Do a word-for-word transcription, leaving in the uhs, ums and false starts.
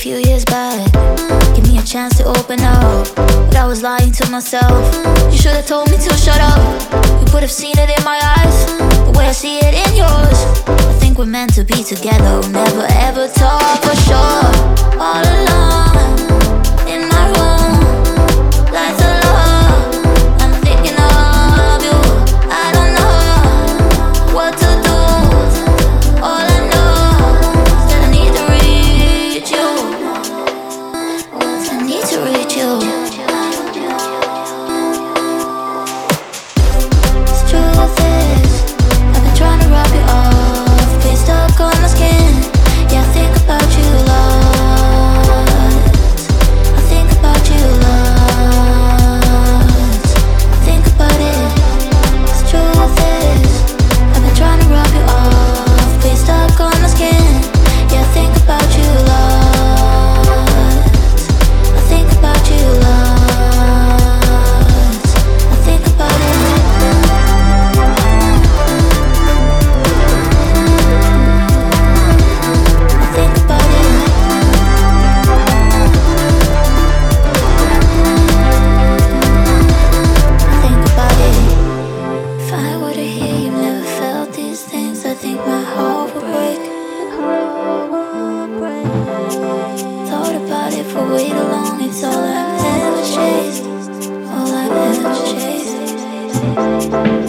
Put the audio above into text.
few years back. Give me a chance to open up, but I was lying to myself. You should have told me to shut up. You could have seen it in my eyes, the way I see it in yours. I think we're meant to be together, we'll never ever talk for sure. All alone in my room, lights are low, I'm thinking of you. I don't know what to do. All I know is that I need to reach you. I need to reach you. The truth is, I've been trying to rub you off, been stuck on my skin. Yeah, I think about you a lot. I think about you a lot. I think about it. The truth is, I've been trying to rub you off, been stuck on my skin. Yeah, I think about you a lot. I think about you a lot. I think about it. I think about it. I think about it. If I were to hear you never felt these things, I think my heart would break. Thought about it for way too long, it's all I've ever chased. All I've ever chased.